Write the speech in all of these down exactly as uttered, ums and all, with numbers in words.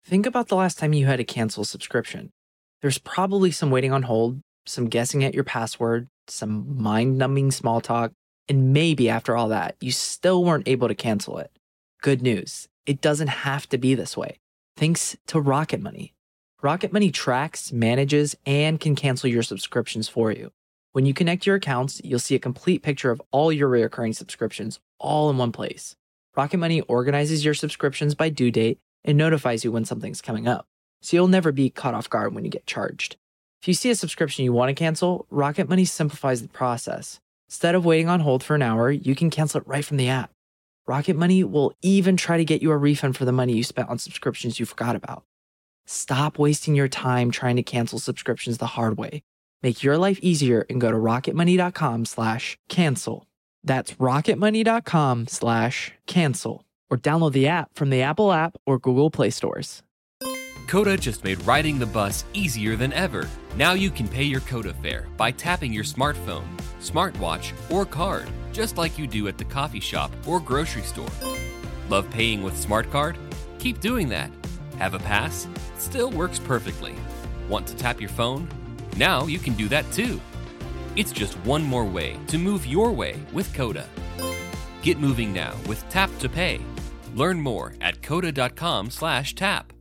Think about the last time you had to cancel a subscription. There's probably some waiting on hold, some guessing at your password, some mind-numbing small talk, and maybe after all that, you still weren't able to cancel it. Good news, it doesn't have to be this way. Thanks to Rocket Money. Rocket Money tracks, manages, and can cancel your subscriptions for you. When you connect your accounts, you'll see a complete picture of all your recurring subscriptions all in one place. Rocket Money organizes your subscriptions by due date and notifies you when something's coming up, so you'll never be caught off guard when you get charged. If you see a subscription you want to cancel, Rocket Money simplifies the process. Instead of waiting on hold for an hour, you can cancel it right from the app. Rocket Money will even try to get you a refund for the money you spent on subscriptions you forgot about. Stop wasting your time trying to cancel subscriptions the hard way. Make your life easier and go to rocketmoney.com slash cancel. That's rocketmoney.com slash cancel. Or download the app from the Apple app or Google Play stores. Coda just made riding the bus easier than ever. Now you can pay your Coda fare by tapping your smartphone, smartwatch, or card, just like you do at the coffee shop or grocery store. Love paying with SmartCard? Keep doing that. Have a pass? Still works perfectly. Want to tap your phone? Now you can do that too. It's just one more way to move your way with Coda. Get moving now with Tap to Pay. Learn more at coda.com slash tap.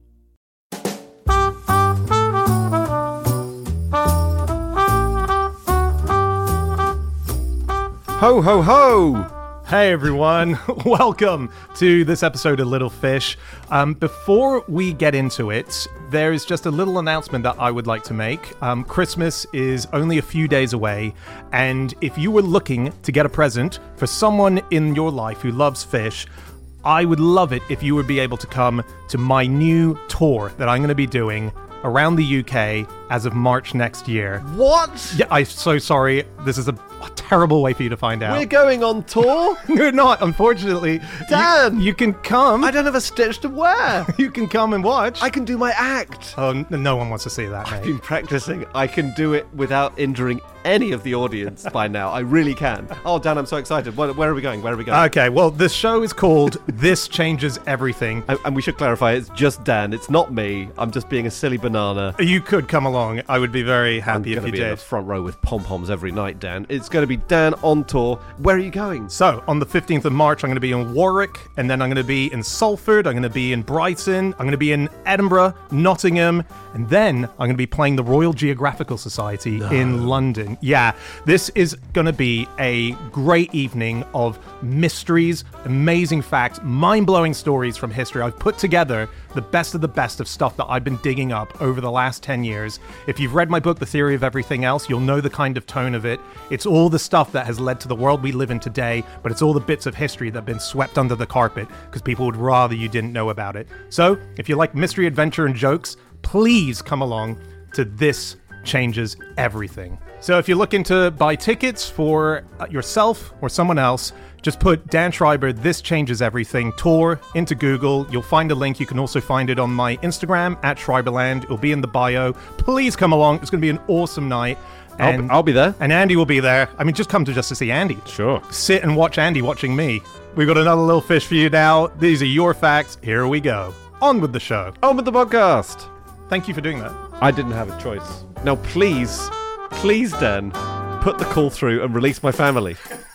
Ho, ho, ho! Hey everyone, welcome to this episode of Little Fish. Um, before we get into it, there is just a little announcement that I would like to make. Um, Christmas is only a few days away, and if you were looking to get a present for someone in your life who loves fish, I would love it if you would be able to come to my new tour that I'm going to be doing around the U K as of March next year. What? Yeah, I'm so sorry. This is a, a terrible way for you to find out. We're going on tour? We're not, unfortunately. Dan! You, you can come. I don't have a stitch to wear. You can come and watch. I can do my act. Oh, n- no one wants to see that, I've mate. been practicing. I can do it without injuring any of the audience by now. I really can. Oh, Dan, I'm so excited. Where, where are we going? Where are we going? Okay, well, the show is called This Changes Everything. And, and we should clarify, it's just Dan. It's not me. I'm just being a silly banana. You could come along. I would be very happy I'm if you going to be in the did. front row with pom-poms every night, Dan. It's going to be Dan on tour. Where are you going? So, on the fifteenth of March, I'm going to be in Warwick, and then I'm going to be in Salford, I'm going to be in Brighton, I'm going to be in Edinburgh, Nottingham, and then I'm going to be playing the Royal Geographical Society no. in London. Yeah, this is going to be a great evening of mysteries, amazing facts, mind-blowing stories from history. I've put together the best of the best of stuff that I've been digging up over the last ten years. If you've read my book, The Theory of Everything Else, you'll know the kind of tone of it. It's all the stuff that has led to the world we live in today, but it's all the bits of history that have been swept under the carpet because people would rather you didn't know about it. So, if you like mystery, adventure, and jokes, please come along to This Changes Everything. So if you're looking to buy tickets for yourself or someone else, just put Dan Schreiber, This Changes Everything tour into Google. You'll find a link. You can also find it on my Instagram, at Schreiberland. It'll be in the bio. Please come along. It's going to be an awesome night. And, I'll, I'll be there. And Andy will be there. I mean, just come to just to see Andy. Sure. Sit and watch Andy watching me. We've got another little fish for you now. These are your facts. Here we go. On with the show. On with the podcast. Thank you for doing that. I didn't have a choice. Now, please, please, Dan, put the call through and release my family.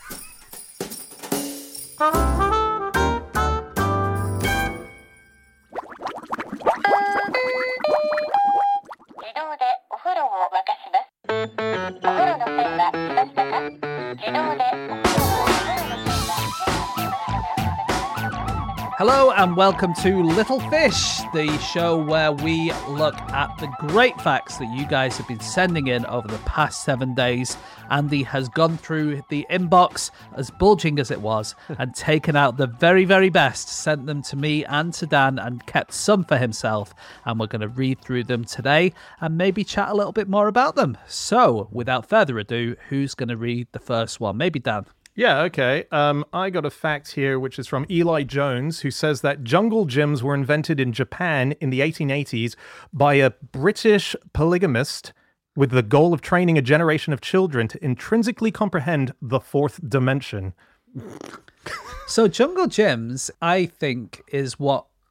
Hello and welcome to Little Fish, the show where we look at the great facts that you guys have been sending in over the past seven days. Andy has gone through the inbox, as bulging as it was, and taken out the very, very best, sent them to me and to Dan, and kept some for himself. And we're going to read through them today and maybe chat a little bit more about them. So, without further ado, who's going to read the first one? Maybe Dan. Yeah, okay. Um, I got a fact here, which is from Eli Jones, who says that jungle gyms were invented in Japan in the eighteen eighties by a British polygamist with the goal of training a generation of children to intrinsically comprehend the fourth dimension. So jungle gyms, I think, is what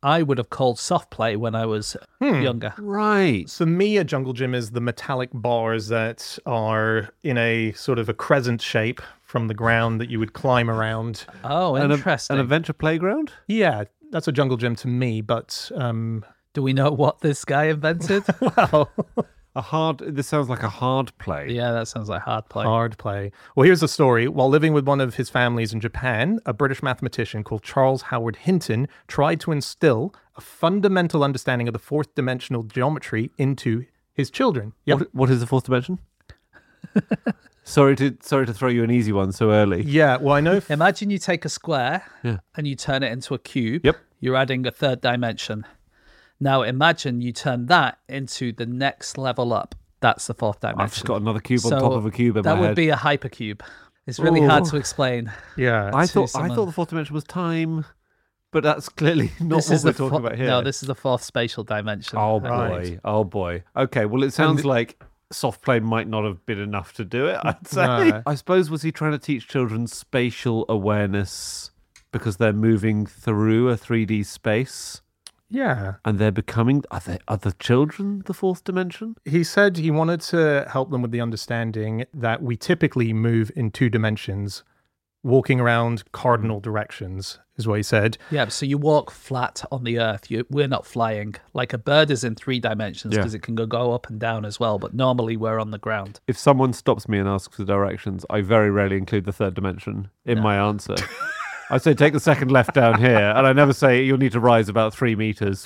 I would have called soft play when I was younger. Right. For me, a jungle gym is the metallic bars that are in a sort of a crescent shape from the ground that you would climb around. Oh, An, interesting. an adventure playground? Yeah, that's a jungle gym to me, but um, Do we know what this guy invented? well, A hard. This sounds like a hard play. Yeah, that sounds like hard play. hard play. Well, here's the story. While living with one of his families in Japan, a British mathematician called Charles Howard Hinton tried to instill a fundamental understanding of the fourth dimensional geometry into his children. Yep. What, what is the fourth dimension? sorry to sorry to throw you an easy one so early. Yeah, well, I know. F- Imagine you take a square Yeah. and you turn it into a cube. Yep. You're adding a third dimension. Now imagine you turn that into the next level up. That's the fourth dimension. I've just got another cube on So top of a cube in that my would head. be a hypercube. It's really hard Ooh. to explain. yeah. I to thought I someone. thought the fourth dimension was time, but that's clearly not This what is we're the talking fo- about here. No, this is the fourth spatial dimension. Oh boy! Right. Oh boy! Okay, well, it sounds And- like soft play might not have been enough to do it. I'd say. No. I suppose was he trying to teach children spatial awareness because they're moving through a three D space Yeah. and they're becoming are they are the children the fourth dimension? He said he wanted to help them with the understanding that we typically move in two dimensions, walking around cardinal directions, is what he said. Yeah, so you walk flat on the earth. You, we're not flying. Like a bird is in three dimensions Yeah. because it can go, go up and down as well. But normally we're on the ground. If someone stops me and asks for directions, I very rarely include the third dimension in my answer. I say take the second left down here, and I never say you'll need to rise about three meters.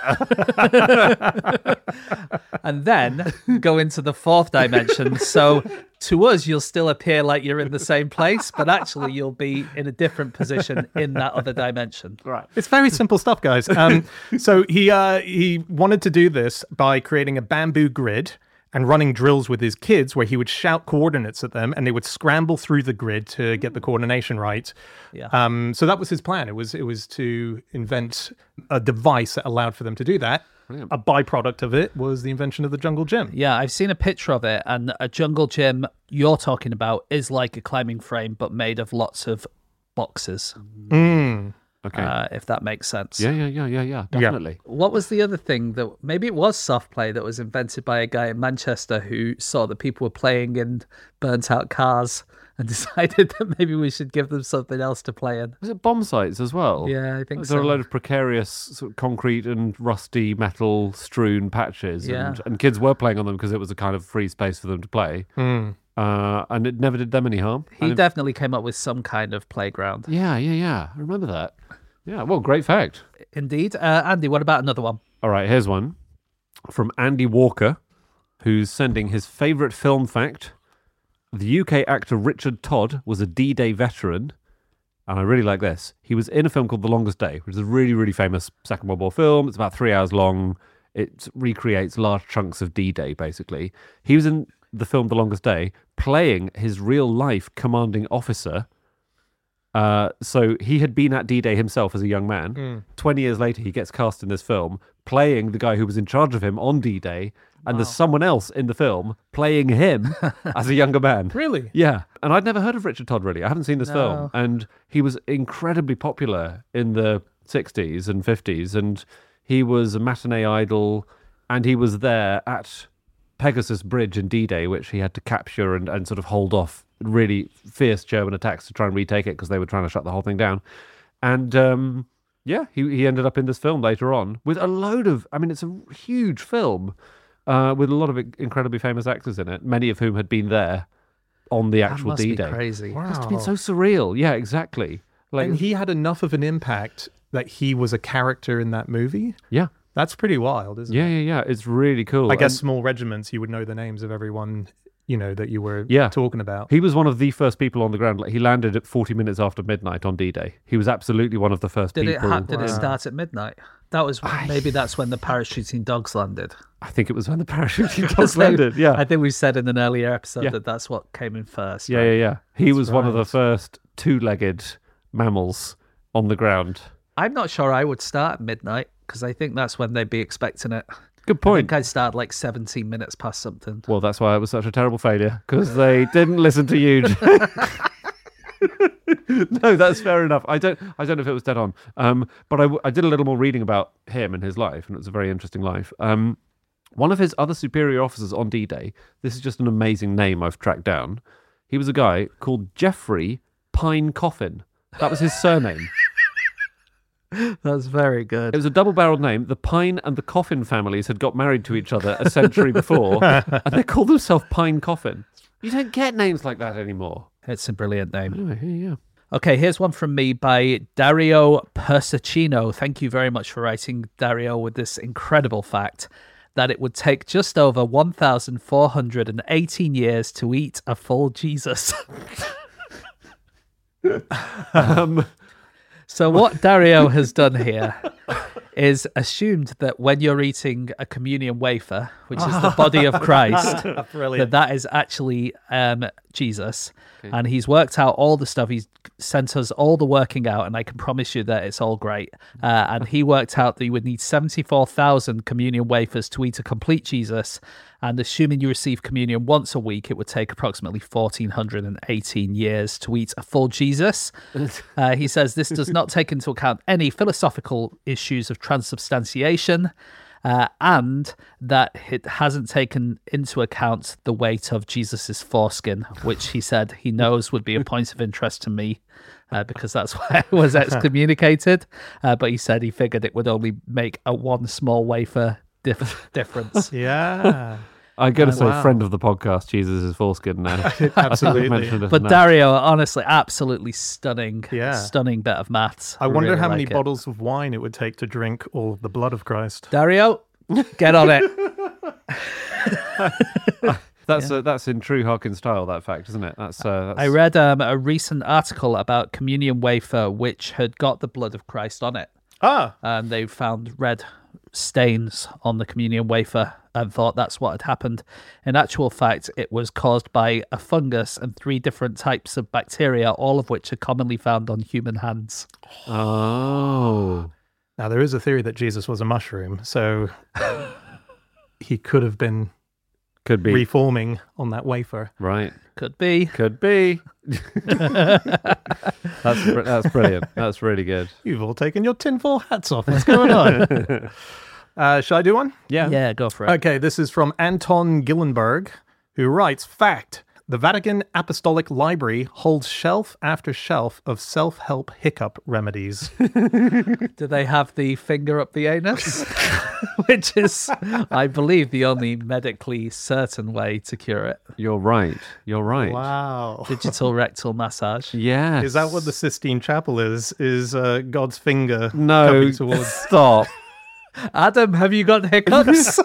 And then go into the fourth dimension. So to us, you'll still appear like you're in the same place, but actually you'll be in a different position in that other dimension. Right. It's very simple stuff, guys. Um, so he uh, he wanted to do this by creating a bamboo grid and running drills with his kids where he would shout coordinates at them and they would scramble through the grid to get the coordination right. Yeah. Um, so that was his plan. It was it was to invent a device that allowed for them to do that. Brilliant. A byproduct of it was the invention of the jungle gym. Yeah, I've seen a picture of it, and a jungle gym you're talking about is like a climbing frame, but made of lots of boxes, Mm. Okay. uh, if that makes sense. yeah, yeah, yeah, yeah, yeah. Definitely. What was the other thing that maybe it was soft play that was invented by a guy in Manchester who saw that people were playing in burnt out cars and decided that maybe we should give them something else to play in? Was it bomb sites as well? Yeah, I think There are a so. load of precarious sort of concrete and rusty metal strewn patches, Yeah. and, and kids were playing on them because it was a kind of free space for them to play, Mm. uh, and it never did them any harm. He And- definitely came up with some kind of playground. yeah, yeah, yeah. I remember that. Yeah, well, great fact. Indeed. Uh, Andy, what about another one? All right, here's one from Andy Walker, who's sending his favourite film fact. The U K actor Richard Todd was a D-Day veteran, and I really like this. He was in a film called The Longest Day, which is a really, really famous Second World War film. It's about three hours long. It recreates large chunks of D-Day, basically. He was in the film The Longest Day, playing his real-life commanding officer. Uh, so he had been at D-Day himself as a young man. Mm. twenty years later, he gets cast in this film, playing the guy who was in charge of him on D-Day, and there's someone else in the film playing him as a younger man. Really? Yeah, and I'd never heard of Richard Todd, really. I haven't seen this No. film. And he was incredibly popular in the sixties and fifties, and he was a matinee idol, and he was there at Pegasus Bridge in D-Day, which he had to capture and, and sort of hold off really fierce German attacks to try and retake it because they were trying to shut the whole thing down. And um, yeah, he, he ended up in this film later on with a load of, I mean, it's a huge film uh, with a lot of incredibly famous actors in it, many of whom had been there on the That actual must D-Day. be crazy. Wow. Must have been so surreal. Yeah, exactly. Like, And he had enough of an impact that he was a character in that movie. yeah, That's pretty wild, isn't yeah, it? yeah, yeah. It's really cool. I guess And small regiments, you would know the names of everyone, you know, that you were Yeah. talking about. he was one of the first people on the ground. Like, he landed at forty minutes after midnight on D-Day. He was absolutely one of the first Did it people. ha- did it Wow. start at midnight? That was maybe that's when the parachuting dogs landed. I think it was when the parachuting Because dogs they- landed. Yeah, I think we said in an earlier episode Yeah. that that's what came in first. yeah, right? yeah, yeah. He was one of the right. first two-legged mammals on the ground. I'm not sure I would start at midnight because I think that's when they'd be expecting it. Good I point. think I'd start like seventeen minutes past something. Well, that's why it was such a terrible failure, because they didn't listen to you. No, that's fair enough. I don't. I don't know if it was dead on. Um, but I, w- I did a little more reading about him and his life, and it was a very interesting life. Um, one of his other superior officers on D-Day. This is just an amazing name I've tracked down. He was a guy called Geoffrey Pine Coffin. That was his surname. That's very good. It was a double-barreled name. The Pine and the Coffin families had got married to each other a century before, and they called themselves Pine Coffin. You don't get names like that anymore. It's a brilliant name. Anyway, yeah, yeah. Okay, here's one from me by Dario Persicino. Thank you very much for writing, Dario, with this incredible fact that it would take just over one thousand four hundred eighteen years to eat a full Jesus. Um, So what Dario has done here is assumed that when you're eating a communion wafer, which is the body of Christ, that that is actually um, Jesus. Okay. And he's worked out all the stuff. He's sent us all the working out, and I can promise you that it's all great. Uh, and he worked out that you would need seventy-four thousand communion wafers to eat a complete Jesus. And assuming you receive communion once a week, it would take approximately one thousand four hundred eighteen years to eat a full Jesus. Uh, he says this does not take into account any philosophical issues of transubstantiation, uh, and that it hasn't taken into account the weight of Jesus's foreskin, which he said he knows would be a point of interest to me. Uh, because that's why it was excommunicated. Uh, but he said he figured it would only make a one small wafer dif- difference. Yeah. I got to Oh, say, wow. friend of the podcast, Jesus is foreskin now. Absolutely. Mentioned it But enough. Dario, honestly, absolutely stunning, Yeah. stunning bit of maths. I wonder really how many like it. bottles of wine it would take to drink all of the blood of Christ. Dario, get on it. That's uh, that's in true Hawkins style, that fact, isn't it? That's, uh, that's... I read um, a recent article about communion wafer which had got the blood of Christ on it. Ah, And they found red stains on the communion wafer and thought that's what had happened. In actual fact, it was caused by a fungus and three different types of bacteria, all of which are commonly found on human hands. Oh. now there is a theory that Jesus was a mushroom, so he could have been Could be. reforming on that wafer. Right. Could be. Could be. that's br- that's brilliant. That's really good. You've all taken your tinfoil hats off. What's going on? uh, shall I do one? Yeah. Yeah, go for it. Okay, this is from Anton Gillenberg, who writes, fact, the Vatican Apostolic Library holds shelf after shelf of self-help hiccup remedies. Do they have the finger up the anus? Which is, I believe, the only medically certain way to cure it. You're right. You're right. Wow. Digital rectal massage. Yes. Is that what the Sistine Chapel is? Is uh, God's finger No. coming towards... Stop. Adam, have you got hiccups?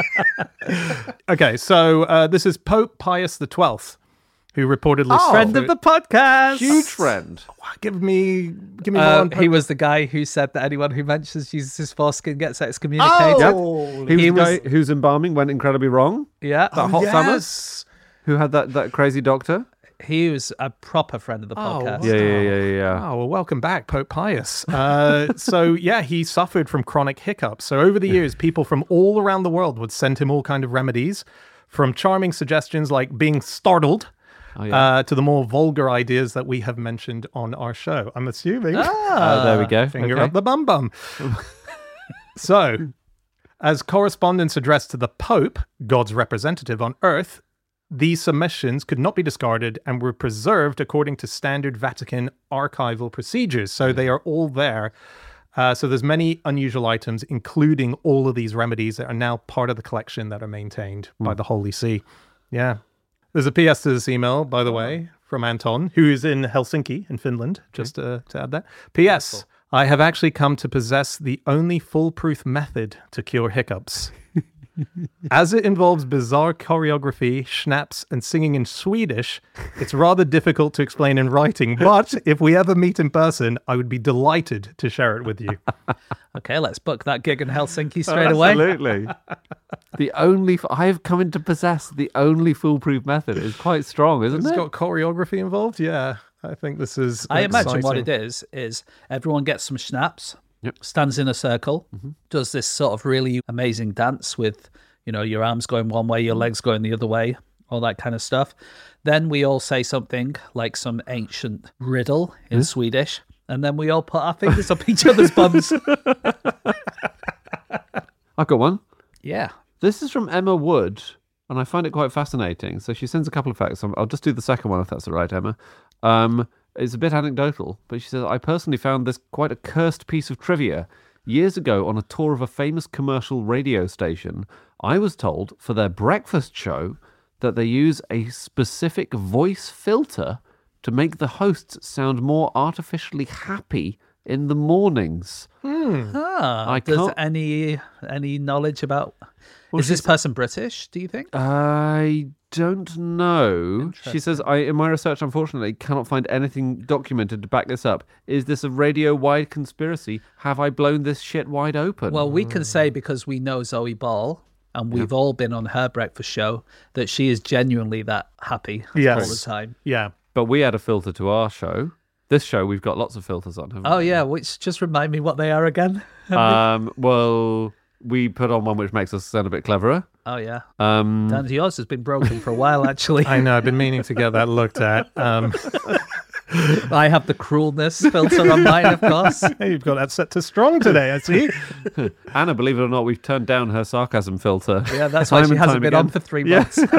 Okay, so uh, this is Pope Pius the twelfth, who reportedly... Oh, friend of the podcast. Huge friend. Give me... Give me Uh, one. he was the guy who said that anyone who mentions Jesus' foreskin gets excommunicated. Oh! He was He the was- guy whose embalming went incredibly wrong. Yeah. That hot summer. yes! Who had that, that crazy doctor? He was a proper friend of the Oh, podcast. Yeah, yeah, yeah, yeah. yeah. Oh, well, welcome back, Pope Pius. Uh, so, yeah, he suffered from chronic hiccups. So over the years, people from all around the world would send him all kind of remedies, from charming suggestions like being startled Oh, yeah. uh, to the more vulgar ideas that we have mentioned on our show. I'm assuming. Oh, there we go. Finger Okay. up the bum bum. So, as correspondence addressed to the Pope, God's representative on earth, these submissions could not be discarded and were preserved according to standard Vatican archival procedures. So they are all there. Uh, so there's many unusual items, including all of these remedies that are now part of the collection that are maintained by the Holy See. Yeah. There's a P S to this email, by the way, from Anton, who is in Helsinki in Finland, just uh, to add that. P S. I have actually come to possess the only foolproof method to cure hiccups. As it involves bizarre choreography, schnapps, and singing in Swedish, it's rather difficult to explain in writing, but if we ever meet in person, I would be delighted to share it with you. Okay, let's book that gig in Helsinki straight away. Absolutely. The only f- I have come in to possess the only foolproof method is quite strong, isn't It's it? got choreography involved? Yeah, I think this is I imagine what exciting. it is, is everyone gets some schnapps, Yep. stands in a circle, does this sort of really amazing dance with, you know, your arms going one way, your legs going the other way, all that kind of stuff. Then we all say something like some ancient riddle in Swedish, and then we all put our fingers up each other's bums. I've got one. Yeah. This is from Emma Wood, and I find it quite fascinating. So she sends a couple of facts. I'll just do the second one if that's all right, Emma. Um, it's a bit anecdotal, but she says, I personally found this quite a cursed piece of trivia. Years ago, on a tour of a famous commercial radio station, I was told for their breakfast show that they use a specific voice filter to make the hosts sound more artificially happy in the mornings. Ah, I does can't- any any knowledge about... Well, is this she's- person British, do you think? I don't know. She says, I, in my research, unfortunately, cannot find anything documented to back this up. Is this a radio-wide conspiracy? Have I blown this shit wide open? Well, we can say, because we know Zoe Ball, and we've all been on her breakfast show, that she is genuinely that happy Yes. all the time. Yeah. But we add a filter to our show. This show, we've got lots of filters on, haven't Oh, we? yeah, which just remind me what they are again. Um, well, we put on one which makes us sound a bit cleverer. Oh, yeah. Um, Dan, yours has been broken for a while, actually. I know. I've been meaning to get that looked at. Um, I have the cruelness filter on mine, of course. You've got that set to strong today, I see. Anna, believe it or not, we've turned down her sarcasm filter. Yeah, that's why Time she and hasn't time been again. on for three Yeah. months.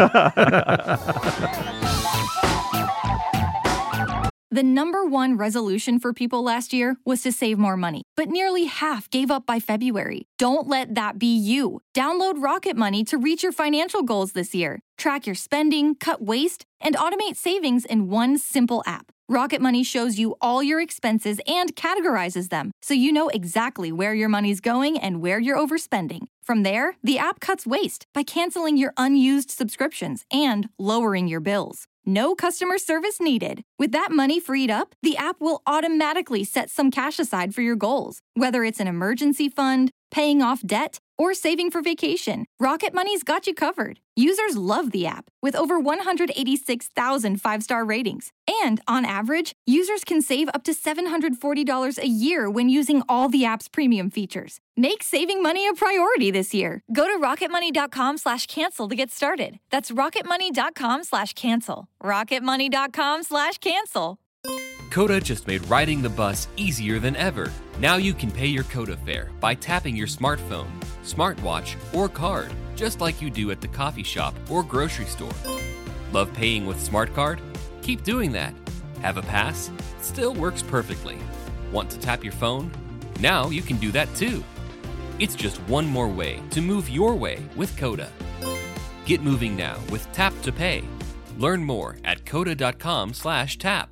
The number one resolution for people last year was to save more money, but nearly half gave up by February. Don't let that be you. Download Rocket Money to reach your financial goals this year. Track your spending, cut waste, and automate savings in one simple app. Rocket Money shows you all your expenses and categorizes them, so you know exactly where your money's going and where you're overspending. From there, the app cuts waste by canceling your unused subscriptions and lowering your bills. No customer service needed. With that money freed up, the app will automatically set some cash aside for your goals, whether it's an emergency fund, paying off debt, or saving for vacation. Rocket Money's got you covered. Users love the app, with over one hundred eighty-six thousand five-star ratings. And on average, users can save up to seven hundred forty dollars a year when using all the app's premium features. Make saving money a priority this year. Go to rocketmoney.com slash cancel to get started. That's rocketmoney.com slash cancel. rocketmoney.com slash cancel. Coda just made riding the bus easier than ever. Now you can pay your Coda fare by tapping your smartphone, smartwatch, or card, just like you do at the coffee shop or grocery store. Love paying with Smart Card? Keep doing that. Have a pass? Still works perfectly. Want to tap your phone? Now you can do that too. It's just one more way to move your way with Coda. Get moving now with Tap to Pay. Learn more at coda.com slash tap.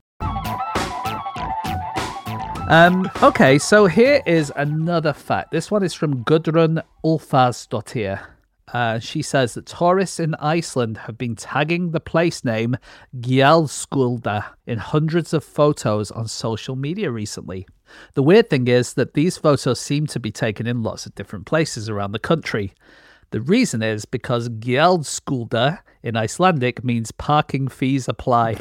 Um, okay, so here is another fact. This one is from Gudrun Ulfarsdottir. Uh, she says that tourists in Iceland have been tagging the place name Gjaldskulda in hundreds of photos on social media recently. The weird thing is that these photos seem to be taken in lots of different places around the country. The reason is because Gjaldskulda in Icelandic means parking fees apply.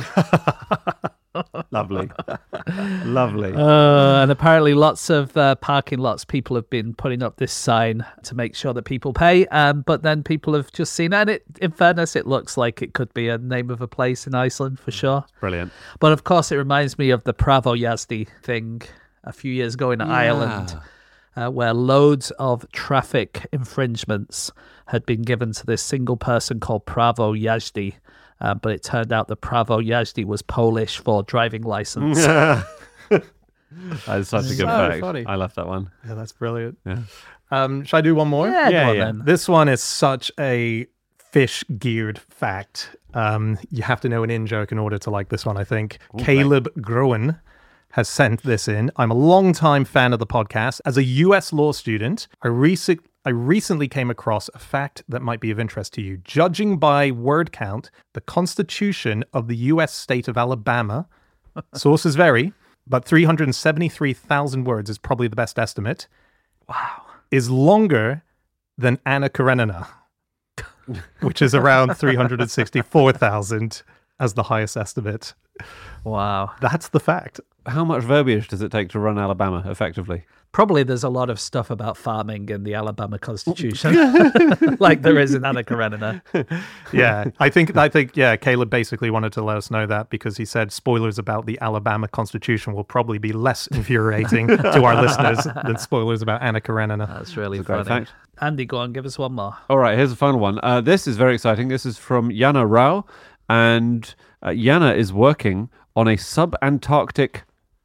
Lovely. Lovely. Uh, and apparently lots of uh, parking lots, people have been putting up this sign to make sure that people pay, um, but then people have just seen it. And it, in fairness, it looks like it could be a name of a place in Iceland for sure. Brilliant. But of course, it reminds me of the Pravojazdi thing a few years ago in Ireland, uh, where loads of traffic infringements had been given to this single person called Pravojazdi. Uh, but it turned out that Pravojazdi was Polish for driving license. That's such a good So fact. funny. I love that one. Yeah, that's brilliant. Yeah. Um, should I do one more? Yeah, Yeah, go on yeah. then. This one is such a fish-geared fact. Um, you have to know an in-joke in order to like this one, I think. Caleb Groen has sent this in. I'm a long-time fan of the podcast. As a U S law student, I recently I recently came across a fact that might be of interest to you. Judging by word count, the Constitution of the U S state of Alabama, sources vary, but three hundred seventy-three thousand words is probably the best estimate. Wow. Is longer than Anna Karenina, which is around three hundred sixty-four thousand as the highest estimate. Wow. That's the fact. how much verbiage does it take to run Alabama effectively? Probably there's a lot of stuff about farming in the Alabama Constitution, like there is in Anna Karenina. Yeah, I think I think yeah, Caleb basically wanted to let us know that because he said spoilers about the Alabama Constitution will probably be less infuriating to our listeners than spoilers about Anna Karenina. That's really That's a great funny. fact. Andy, go on, give us one more. All right, here's the final one. Uh, this is very exciting. This is from Yana Rao, and uh, Yana is working on a sub-Antarctic...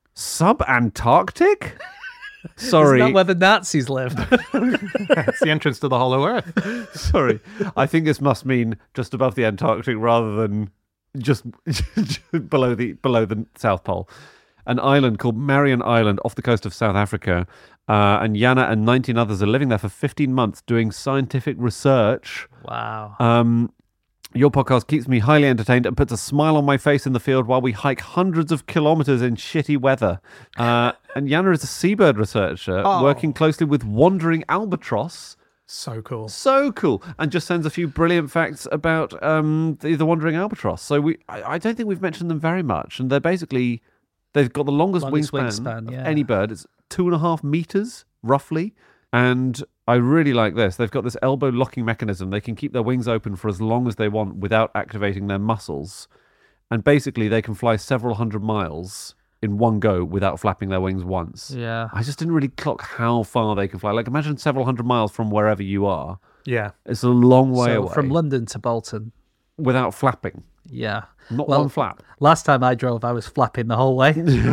Sub-Antarctic? Sorry. Isn't that where the Nazis live? It's the entrance to the Hollow Earth. Sorry. I think this must mean just above the Antarctic rather than just below the below the South Pole. An island called Marion Island off the coast of South Africa. Uh, and Yana and nineteen others are living there for fifteen months doing scientific research. Wow. Um, your podcast keeps me highly entertained and puts a smile on my face in the field while we hike hundreds of kilometers in shitty weather. Uh, and Yana is a seabird researcher Oh. working closely with wandering albatross. So cool. So cool. And just sends a few brilliant facts about um, the, the wandering albatross. So we, I, I don't think we've mentioned them very much. And they're basically, they've got the longest, Longest wingspan, wingspan, of yeah. any bird. It's two and a half meters, roughly. And I really like this. They've got this elbow locking mechanism. They can keep their wings open for as long as they want without activating their muscles. And basically, they can fly several hundred miles in one go without flapping their wings once. Yeah. I just didn't really clock how far they can fly. Like, imagine several hundred miles from wherever you are. Yeah. It's a long way So away. from London to Bolton. Without flapping. Yeah. Not Well, one flap. Last time I drove, I was flapping the whole way.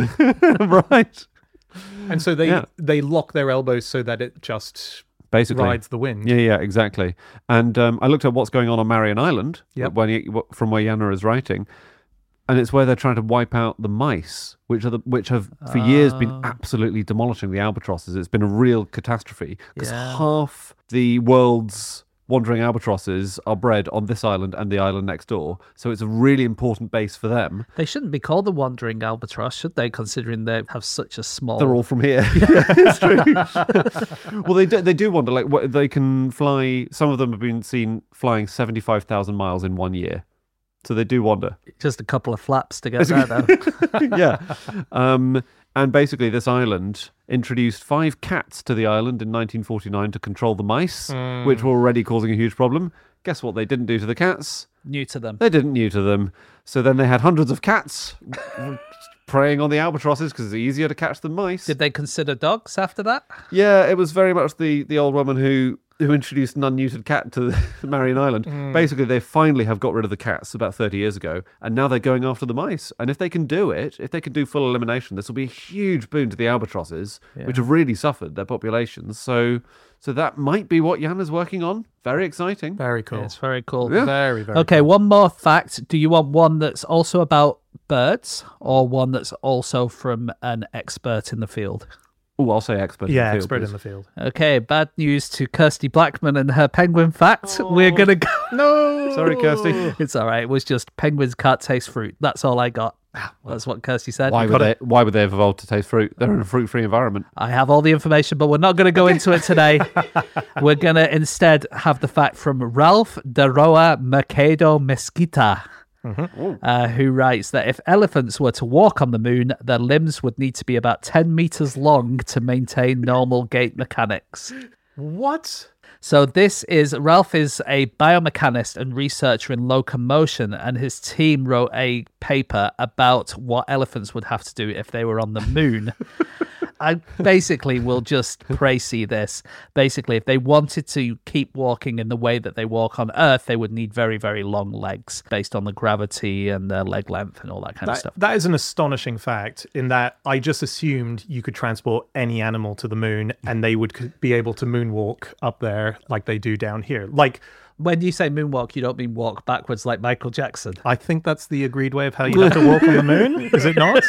Right. And so they Yeah. they lock their elbows so that it just Basically. rides the wind. Yeah, yeah, exactly. And um, I looked at what's going on on Marion Island, Yep. when he, from where Yana is writing, and it's where they're trying to wipe out the mice, which are the, which have for years been Oh. absolutely demolishing the albatrosses. It's been a real catastrophe because Yeah. half the world's wandering albatrosses are bred on this island and the island next door. So it's a really important base for them. They shouldn't be called the wandering albatross, should they, considering they have such a small... They're all from here. It's true. Well, they do, they do wander. Like what, they can fly. Some of them have been seen flying seventy-five thousand miles in one year. So they do wander. Just a couple of flaps to get there, though. Yeah. Um, and basically, this island introduced five cats to the island in nineteen forty-nine to control the mice, which were already causing a huge problem. Guess what they didn't do to the cats? New to them. They didn't neuter them. So then they had hundreds of cats preying on the albatrosses because it's easier to catch than mice. Did they consider dogs after that? Yeah, it was very much the, the old woman who, who introduced an unneutered cat to the Marion Island. Basically, they finally have got rid of the cats about thirty years ago, and now they're going after the mice. And if they can do it, if they can do full elimination, this will be a huge boon to the albatrosses, which have really suffered their populations. So so that might be what Yana's working on. Very exciting. Very cool. It's very cool. Yeah. Very, very Okay, one more fact. Do you want one that's also about birds or one that's also from an expert in the field? Oh, I'll say expert. Yeah, in the field, expert please. in the field. Okay, bad news to Kirsty Blackman and her penguin fact. We're going to go... No! Sorry, Kirsty. It's all right. It was just penguins can't taste fruit. That's all I got. That's what Kirsty said. Why would they? Why would they have evolved to taste fruit? They're in a fruit-free environment. I have all the information, but we're not going to go into it today. We're going to instead have the fact from Ralph de Roa Mercado Mesquita, uh, who writes that if elephants were to walk on the moon, their limbs would need to be about ten meters long to maintain normal gait mechanics. What? So this is, Ralph is a biomechanist and researcher in locomotion, and his team wrote a paper about what elephants would have to do if they were on the moon. I basically will just précis this. Basically, if they wanted to keep walking in the way that they walk on Earth, they would need very, very long legs based on the gravity and their leg length and all that kind of That, stuff. that is an astonishing fact in that I just assumed you could transport any animal to the moon and they would c- be able to moonwalk up there like they do down here. Like, When you say moonwalk, you don't mean walk backwards like Michael Jackson. I think that's the agreed way of how you have to walk on the moon, is it not?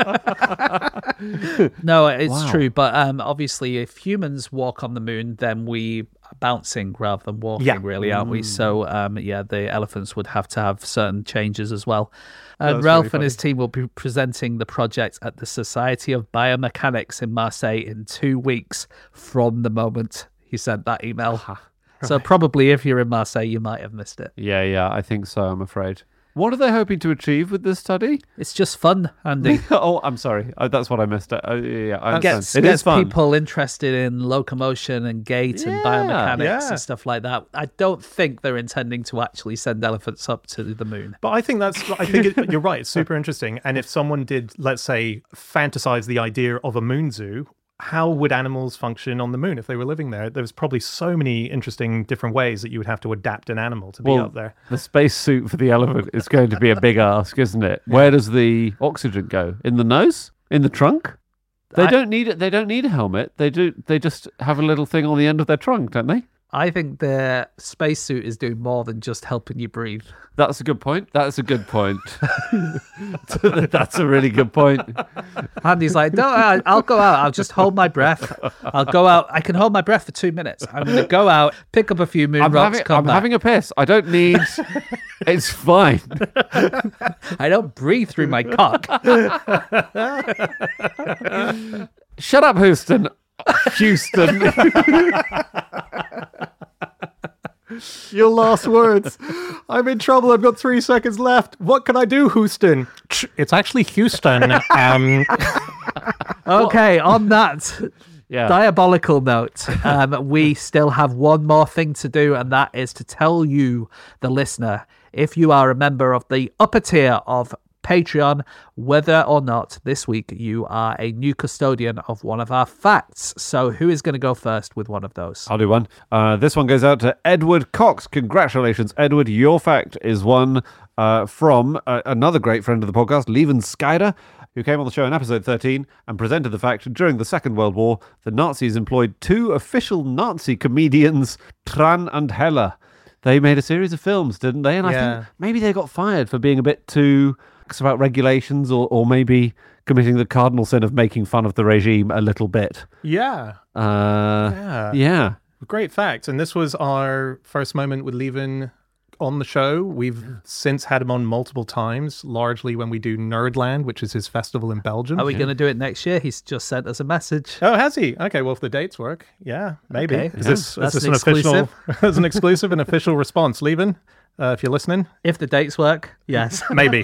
No, it's Wow. true. But um, obviously, if humans walk on the moon, then we are bouncing rather than walking, Yeah. really, aren't we? So, um, yeah, the elephants would have to have certain changes as well. And That's Ralph really and his team will be presenting the project at the Society of Biomechanics in Marseille in two weeks from the moment he sent that email. So probably if you're in Marseille, you might have missed it. Yeah, yeah, I think so. I'm afraid. What are they hoping to achieve with this study? It's just fun, Andy. Oh, I'm sorry. Oh, that's what I missed. Oh, yeah, I understand. Gets, It gets is fun. people interested in locomotion and gait and Yeah, biomechanics yeah. and stuff like that. I don't think they're intending to actually send elephants up to the moon. But I think that's, I think it, you're right. It's super interesting. And if someone did, let's say, fantasize the idea of a moon zoo, how would animals function on the moon if they were living there? There's probably so many interesting different ways that you would have to adapt an animal to be Well, up there. the space suit for the elephant is going to be a big ask, isn't it? Where does the oxygen go? In the nose? In the trunk? They I- don't need it. They don't need a helmet. They do. They just have a little thing on the end of their trunk, don't they? I think the spacesuit is doing more than just helping you breathe. That's a good point. That's a good point. That's a really good point. Andy's like, no, I- I'll go out. I'll just hold my breath. I'll go out. I can hold my breath for two minutes. I'm going to go out, pick up a few moon I'm, rocks, having, come I'm back. having a piss. I don't need. It's fine. I don't breathe through my cock. Shut up, Houston. Houston. Your last words. I'm in trouble. I've got three seconds left. What can I do, Houston? It's actually Houston. Um, Okay, on that Yeah. diabolical note, um, we still have one more thing to do, and that is to tell you, the listener, if you are a member of the upper tier of Patreon, whether or not this week you are a new custodian of one of our facts. So who is going to go first with one of those? I'll do one. Uh, this one goes out to Edward Cox. Congratulations, Edward. Your fact is one uh, from uh, another great friend of the podcast, Leven Skeider, who came on the show in episode thirteen and presented the fact during the Second World War, the Nazis employed two official Nazi comedians, Tran and Heller. They made a series of films, didn't they? And I Yeah. think maybe they got fired for being a bit too about regulations, or, or maybe committing the cardinal sin of making fun of the regime a little bit. yeah. Uh, Yeah. yeah. Great fact. And this was our first moment with Leven on the show. We've since had him on multiple times, largely when we do Nerdland, which is his festival in Belgium. Are we going to do it next year? He's just sent us a message. Oh, has he? Okay, well, if the dates work, yeah, maybe. Okay. Is Yeah. this, That's is this an an official, exclusive. as an exclusive, an official response, Leven? Uh, if you're listening, If the dates work, yes. maybe.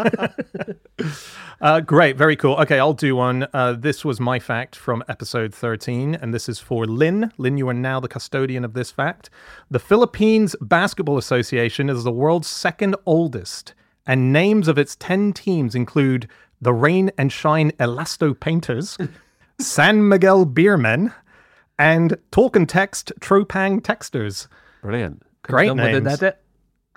uh, great, very cool. Okay, I'll do one. Uh, this was my fact from episode thirteen, and this is for Lynn. Lynn, you are now the custodian of this fact. The Philippines Basketball Association is the world's second oldest, and names of its ten teams include the Rain and Shine Elasto Painters, San Miguel Beermen, and Talk and Text Tropang Texters. Brilliant. Great Done with an names. edit.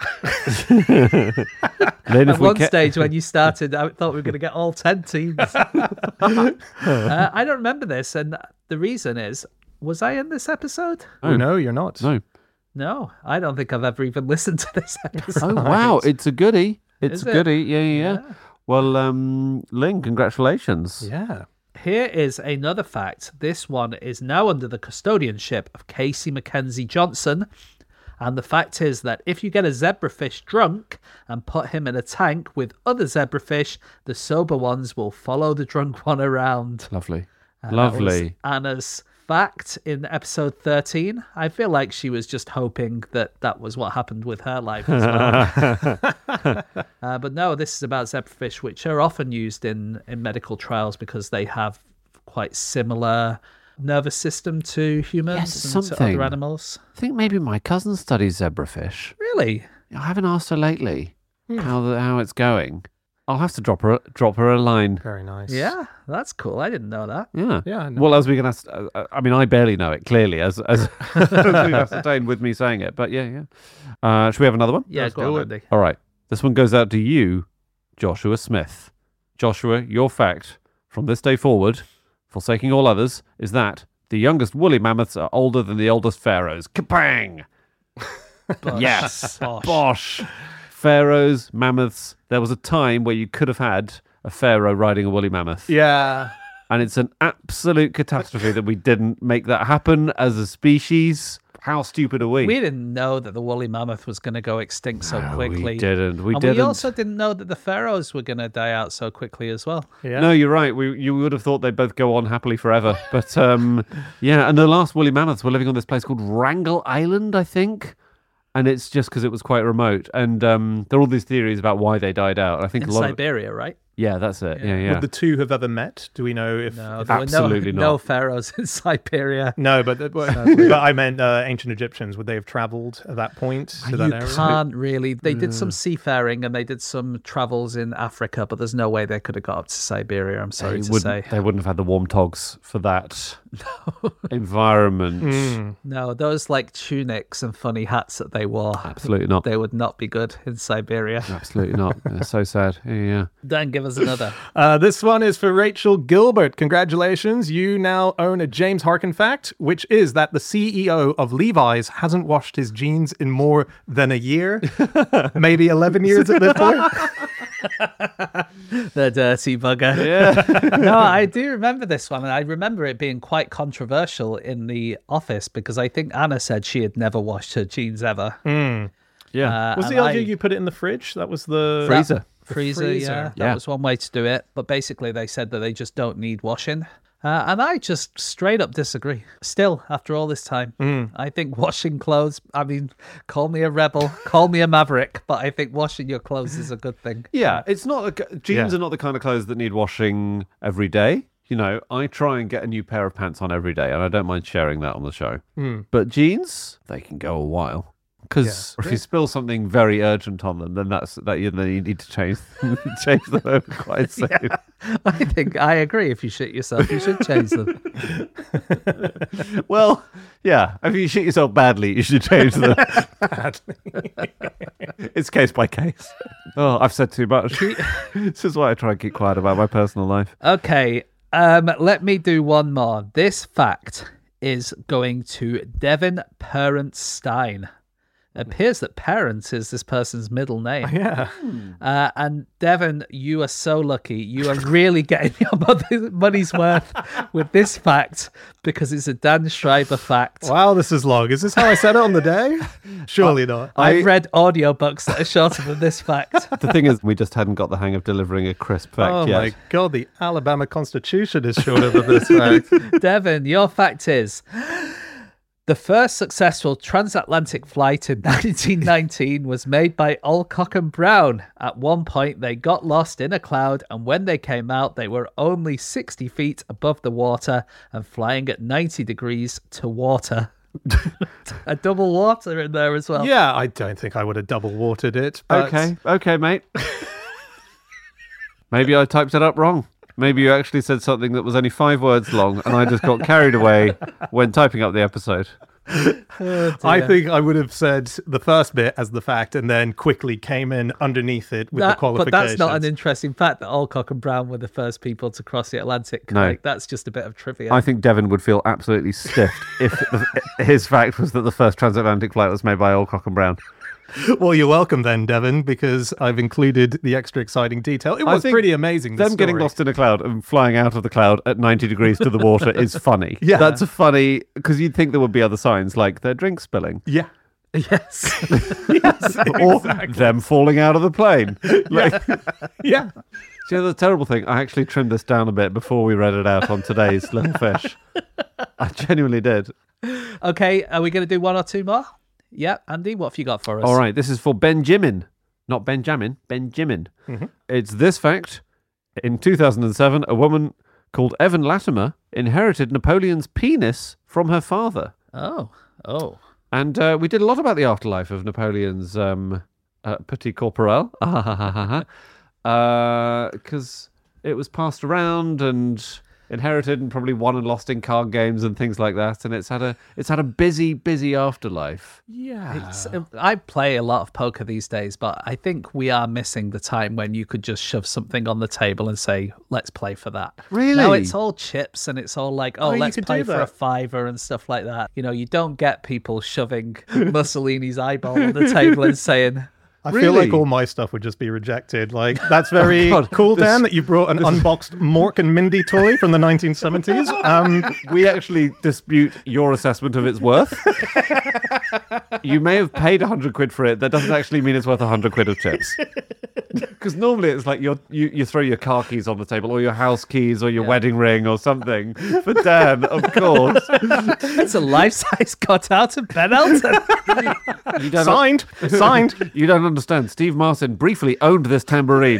Then At if we one ca- stage when you started, I thought we were going to get all ten teams. uh, I don't remember this, and the reason is, was I in this episode? Oh, no, you're not. No. No, I don't think I've ever even listened to this episode. Oh, wow. It's a goodie. It's Is a it? goodie. Yeah, yeah, yeah. Well, um, Lynn, congratulations. Yeah. Here is another fact. This one is now under the custodianship of Casey Mackenzie Johnson. And the fact is that if you get a zebrafish drunk and put him in a tank with other zebrafish, the sober ones will follow the drunk one around. Lovely. Uh, that was Lovely. Anna's fact in episode thirteen. I feel like she was just hoping that that was what happened with her life as well. uh, but no, this is about zebrafish, which are often used in, in medical trials because they have quite similar nervous system to humans Yes, and to something. other animals. I think maybe my cousin studies zebrafish. Really? I haven't asked her lately how the, how it's going. I'll have to drop her a- drop her a line. Very nice. Yeah, that's cool. I didn't know that. Yeah. Yeah, I know. Well, as we can, ask, uh, I mean, I barely know it clearly, as as, as we've ascertained with me saying it. But yeah, yeah. Uh, should we have another one? Yeah, Let's go do on, it. Andy. All right. This one goes out to you, Joshua Smith. Joshua, your fact from this day forward, forsaking all others, is that the youngest woolly mammoths are older than the oldest pharaohs. Kapang! Bosh. Yes. Bosh. Bosh. Pharaohs, mammoths. There was a time where you could have had a pharaoh riding a woolly mammoth. Yeah. And it's an absolute catastrophe that we didn't make that happen as a species. How stupid are we? We didn't know that the woolly mammoth was going to go extinct so No, quickly. we didn't. We and didn't. we also didn't know that the pharaohs were going to die out so quickly as well. Yeah. No, you're right. We you would have thought they'd both go on happily forever. But um, yeah, and the last woolly mammoths were living on this place called Wrangel Island, I think. and it's just because it was quite remote. And um, there are all these theories about why they died out. I think In a lot Siberia, right? of yeah, that's it. Yeah, yeah. Would the two have ever met? Do we know if... No, if there Absolutely were no, not. no pharaohs in Siberia. No, but, but, but I meant uh, ancient Egyptians. Would they have travelled at that point to that You area? can't really. They did some seafaring and they did some travels in Africa, but there's no way they could have got up to Siberia. I'm sorry They to wouldn't, say. they wouldn't have had the warm togs for that environment. Mm. No, those like tunics and funny hats that they wore, Absolutely not. they would not be good in Siberia. Absolutely not. It's so sad. Yeah, yeah. Dan, give us another. Uh, this one is for Rachel Gilbert. Congratulations. You now own a James Harkin fact, which is that the C E O of Levi's hasn't washed his jeans in more than a year. Maybe eleven years at this point. The dirty bugger. Yeah. No, I do remember this one, and I remember it being quite controversial in the office because I think Anna said she had never washed her jeans ever. Mm. Yeah. Uh, Was the and idea I- you put it in the fridge? That was the... Freezer. freezer, freezer. yeah. That Yeah. was one way to do it. But basically, they said that they just don't need washing. Uh, and I just straight up disagree. Still, after all this time, Mm. I think washing clothes, I mean, call me a rebel, call me a maverick, but I think washing your clothes is a good thing. Yeah, it's not a, jeans Yeah. are not the kind of clothes that need washing every day. You know, I try and get a new pair of pants on every day, and I don't mind sharing that on the show. Mm. But jeans, they can go a while. Because if you spill something very urgent on them, then that's that you then you need to change change them over quite soon. I think I agree. If you shit yourself, you should change them. Well, yeah, if you shit yourself badly, you should change them. It's case by case. Oh, I've said too much. This is why I try and keep quiet about my personal life. Okay, um, let me do one more. This fact is going to Devin Parent-Stein. It appears that Parent is this person's middle name. Yeah. Uh, and Devin, you are so lucky. You are really getting your mother- money's worth with this fact because it's a Dan Schreiber fact. Wow, this is long. Is this how I said it on the day? Surely not. I've read audiobooks that are shorter than this fact. The thing is, we just hadn't got the hang of delivering a crisp fact Oh yet. my God, the Alabama Constitution is shorter than this fact. Devin, your fact is the first successful transatlantic flight in nineteen nineteen was made by Alcock and Brown. At one point, they got lost in a cloud, and when they came out, they were only sixty feet above the water and flying at ninety degrees to water. A double water in there as well. Yeah, I don't think I would have double watered it. But Okay, okay, mate. Maybe I typed it up wrong. Maybe you actually said something that was only five words long, and I just got carried away when typing up the episode. I think I would have said the first bit as the fact and then quickly came in underneath it with That- the but qualifications. that's not an interesting fact that Alcock and Brown were the first people to cross the Atlantic. No. Like, that's just a bit of trivia. I think Devin would feel absolutely stiffed if the, his fact was that the first transatlantic flight was made by Alcock and Brown. Well, you're welcome then, Devin, because I've included the extra exciting detail. It I was think pretty amazing. this Them getting story. lost in a cloud and flying out of the cloud at ninety degrees to the water is funny. Yeah. That's a funny, because you'd think there would be other signs like their drink spilling Yeah. yes. Yes, or exactly. them falling out of the plane. Like, Yeah. See, the terrible thing, I actually trimmed this down a bit before we read it out on today's Little Fish. I genuinely did. Okay, are we going to do one or two more? Yeah, Andy, what have you got for us? All right, this is for Benjamin. Not Benjamin, Benjamin. It's this fact. In two thousand seven, a woman called Evan Latimer inherited Napoleon's penis from her father. Oh, oh. And uh, we did a lot about the afterlife of Napoleon's um, uh, petit corporel. Because uh, it was passed around and inherited and probably won and lost in card games and things like that. And it's had a it's had a busy, busy afterlife. Yeah. It's, I play a lot of poker these days, but I think we are missing the time when you could just shove something on the table and say, let's play for that. Really? Now it's all chips and it's all like, oh, Oh, you let's could play do for a that. fiver and stuff like that. You know, you don't get people shoving Mussolini's eyeball on the table and saying, I feel like Really? all my stuff would just be rejected. Like, that's very God, cool, this- Dan, that you brought an unboxed Mork and Mindy toy from the nineteen seventies. Um, We actually dispute your assessment of its worth. You may have paid one hundred quid for it. That doesn't actually mean it's worth one hundred quid of chips. Because normally it's like you're, you you throw your car keys on the table, or your house keys, or your yeah. wedding ring, or something. For Dan, of course, it's a life-size cutout of Ben Elton. you don't signed, un- signed. You don't understand. Steve Martin briefly owned this tambourine.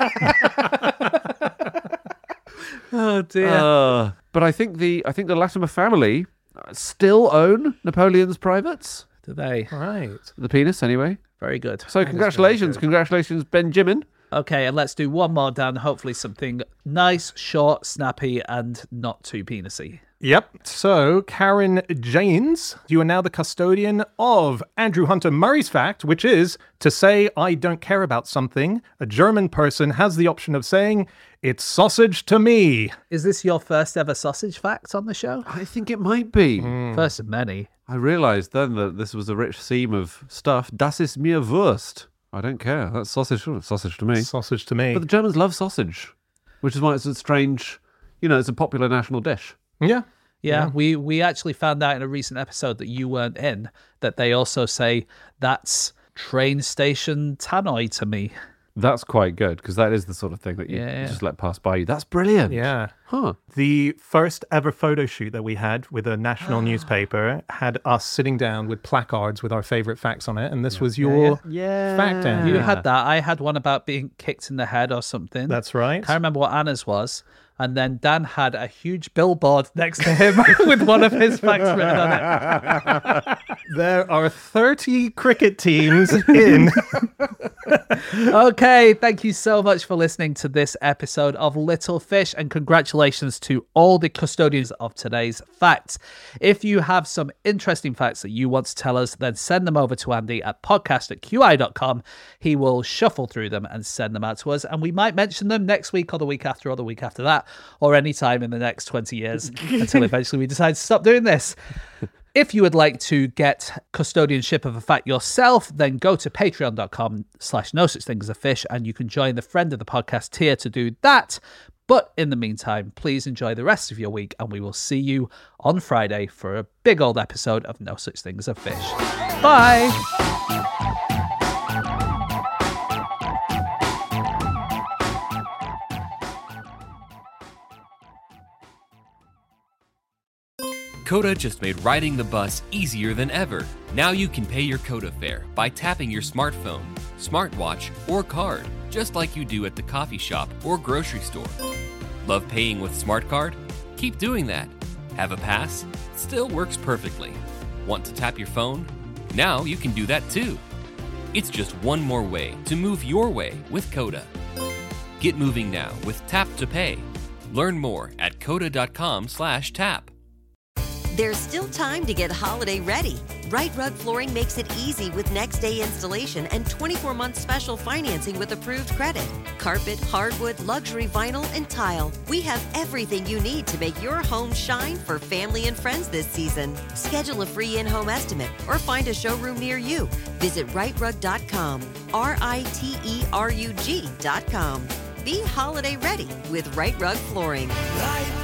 Oh dear. Uh, but I think the I think the Latimer family still own Napoleon's privates. Do they? Right. The penis, anyway. Very good. So that congratulations, congratulations, Benjamin. Okay, and let's do one more, Dan. Hopefully something nice, short, snappy, and not too penisy. Yep. So, Karen Janes, you are now the custodian of Andrew Hunter Murray's fact, which is to say I don't care about something. A German person has the option of saying it's sausage to me. Is this your first ever sausage fact on the show? I think it might be. Mm. First of many. I realised then that this was a rich seam of stuff. Das ist mir Wurst. I don't care. That's sausage. Sausage to me. Sausage to me. But the Germans love sausage, which is why it's a strange, you know, it's a popular national dish. Yeah. Yeah, yeah. we we actually found out in a recent episode that you weren't in that they also say that's train station tannoy to me. That's quite good, because that is the sort of thing that you yeah. just let pass by you. That's brilliant. Yeah. Huh. The first ever photo shoot that we had with a national newspaper had us sitting down with placards with our favourite facts on it, and this yeah. was your yeah. fact, Dan. You had that. I had one about being kicked in the head or something. That's right. Can't remember what Anna's was. And then Dan had a huge billboard next to him with one of his facts written on it. There are thirty cricket teams in. Okay, thank you so much for listening to this episode of Little Fish, and congratulations to all the custodians of today's facts. If you have some interesting facts that you want to tell us, then send them over to Andy at podcast at q i dot com. He will shuffle through them and send them out to us, and we might mention them next week or the week after or the week after that, or any time in the next twenty years until eventually we decide to stop doing this. If you would like to get custodianship of a fact yourself, then go to patreon.com slash no such thing as a fish, and you can join the friend of the podcast tier to do that. But in the meantime, please enjoy the rest of your week, and we will see you on Friday for a big old episode of No Such Thing as a Fish. Bye! Coda just made riding the bus easier than ever. Now you can pay your Coda fare by tapping your smartphone, smartwatch, or card, just like you do at the coffee shop or grocery store. Love paying with Smart Card? Keep doing that. Have a pass? Still works perfectly. Want to tap your phone? Now you can do that too. It's just one more way to move your way with Coda. Get moving now with Tap to Pay. Learn more at coda.com slash tap. There's still time to get holiday ready. Right Rug Flooring makes it easy with next day installation and twenty-four month special financing with approved credit. Carpet, hardwood, luxury vinyl, and tile. We have everything you need to make your home shine for family and friends this season. Schedule a free in-home estimate or find a showroom near you. Visit right rug dot com, R I T E R U G dot com. Be holiday ready with Right Rug Flooring. Right